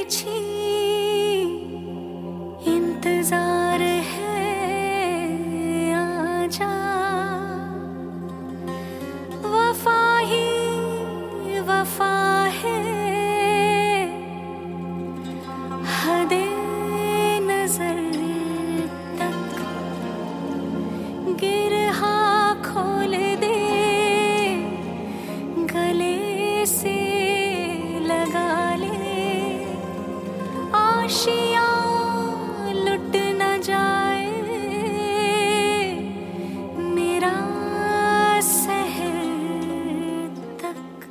छी इंतजार है आजा, वफा ही वफा है, हदे नजर तक गिरहा खोल दे, गले से लगा ले, आशियां लुट न जाए मेरा सहर तक।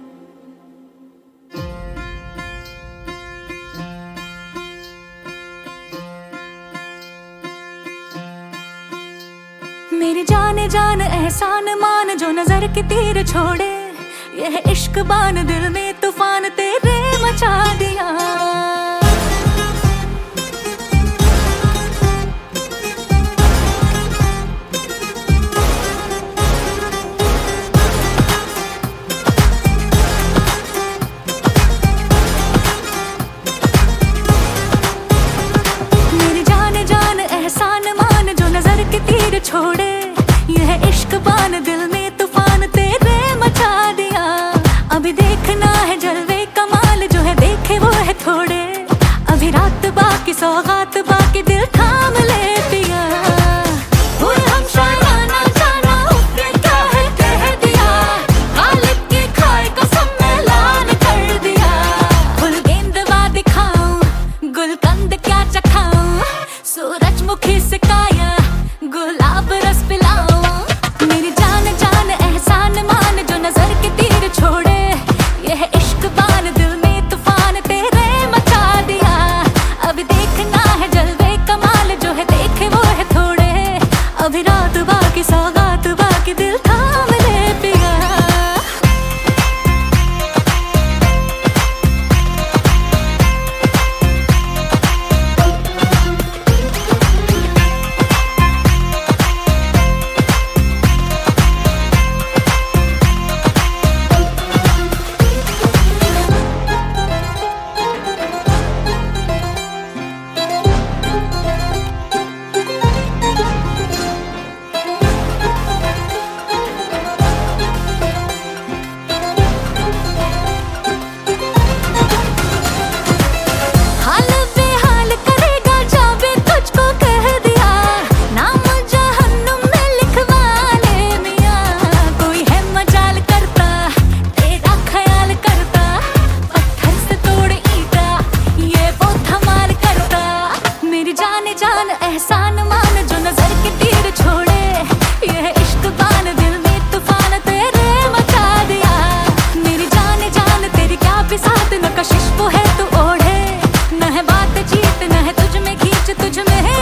मेरी जाने जान एहसान मान, जो नजर के तीर छोड़े, यह इश्क बान दिल में तूफान तेरे मचा दिया। मेरी जाने जान एहसान मान, जो नजर के तीर छोड़े, यह इश्क बान दिल में तूफान तेरे मचा दिया। अभी देखना है जलवे कमाल, जो है देखे वो है थोड़े, अभी रात बाकी सौगात बाकी, दिल थाम ले पिया। और हम शायाना जाना उसने क्या है कह दिया, गालिब की खाए कसम में लान कर दिया। फुल गेंदवा दिखाऊं गुलकंद क्या चखाऊं, सूरजमुखी से काया गुलाब रस पिलाऊं। मेरी जान जान एहसान मान, जो नजर के तीर छोड़े, यह इश्क बान दिल में तूफान तेरे मचा दिया। अब देखना है जलवे कमाल, जो है देखे वो है थोड़े, अभी रात बाकी सौगात बाकी, दिल थाम ले पिया। जान एहसान मान, जो नजर के तीर छोड़े, यह इश्क बान दिल में तूफान तेरे मचा दिया। मेरी जान जान तेरी क्या बिसात, न कशिश वो है तू ओढ़े, न है बात जीत न है तुझ में खींच, तुझ में है